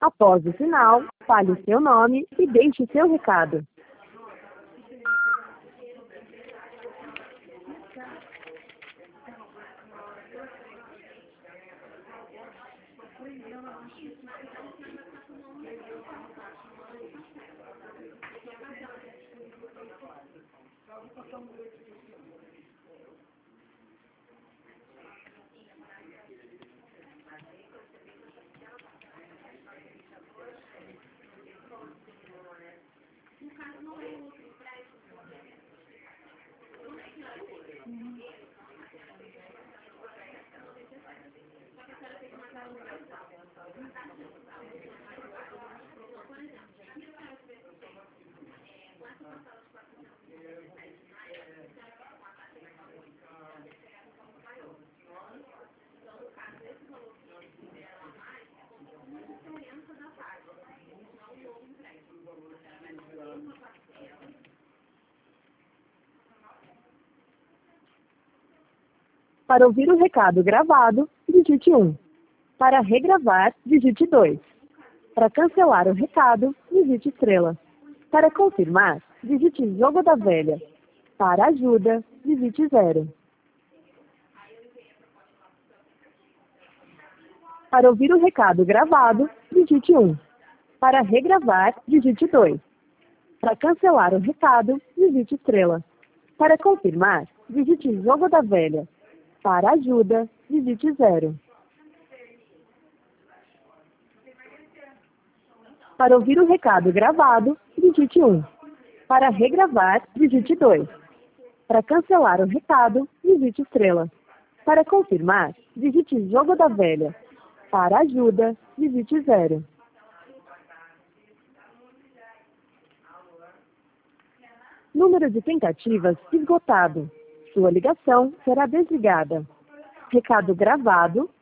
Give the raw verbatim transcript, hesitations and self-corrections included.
Após o sinal, fale seu nome e deixe seu recado. Para ouvir o recado gravado, digite um. Para regravar, digite dois. Para cancelar o recado, digite estrela. Para confirmar, digite jogo da velha. Para ajuda, digite zero. Para ouvir o recado gravado, digite um. Para regravar, digite dois. Para cancelar o recado, digite estrela. Para confirmar, digite jogo da velha. Para ajuda, digite zero. Para ouvir o recado gravado, digite um. Para regravar, digite dois. Para cancelar o recado, digite estrela. Para confirmar, digite jogo da velha. Para ajuda, digite zero. Número de tentativas esgotado. Sua ligação será desligada. Recado gravado